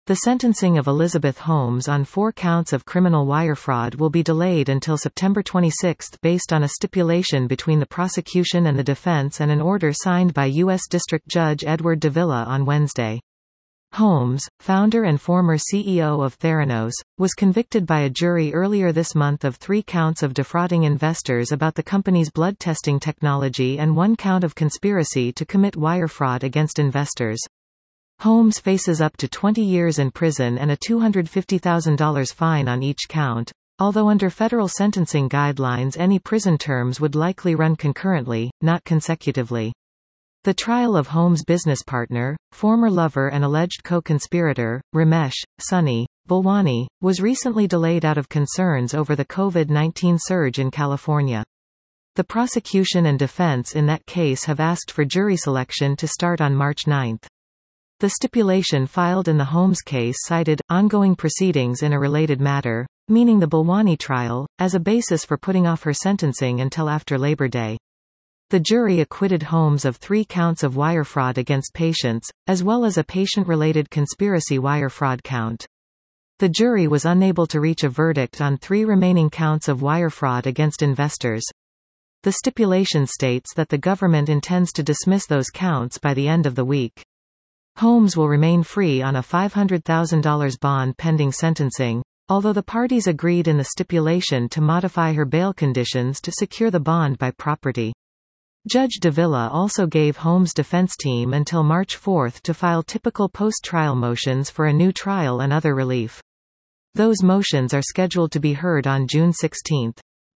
The sentencing of Elizabeth Holmes on 4 counts of criminal wire fraud will be delayed until September 26 based on a stipulation between the prosecution and the defense and an order signed by U.S. District Judge Edward Davila on Wednesday. Holmes, founder and former CEO of Theranos, was convicted by a jury earlier this month of 3 counts of defrauding investors about the company's blood testing technology and 1 count of conspiracy to commit wire fraud against investors. Holmes faces up to 20 years in prison and a $250,000 fine on each count, although under federal sentencing guidelines any prison terms would likely run concurrently, not consecutively. The trial of Holmes' business partner, former lover and alleged co-conspirator, Ramesh, Sunny, Balwani, was recently delayed out of concerns over the COVID-19 surge in California. The prosecution and defense in that case have asked for jury selection to start on March 9. The stipulation filed in the Holmes case cited ongoing proceedings in a related matter, meaning the Balwani trial, as a basis for putting off her sentencing until after Labor Day. The jury acquitted Holmes of 3 counts of wire fraud against patients, as well as a patient-related conspiracy wire fraud count. The jury was unable to reach a verdict on 3 remaining counts of wire fraud against investors. The stipulation states that the government intends to dismiss those counts by the end of the week. Holmes will remain free on a $500,000 bond pending sentencing, although the parties agreed in the stipulation to modify her bail conditions to secure the bond by property. Judge Davila also gave Holmes' defense team until March 4 to file typical post-trial motions for a new trial and other relief. Those motions are scheduled to be heard on June 16.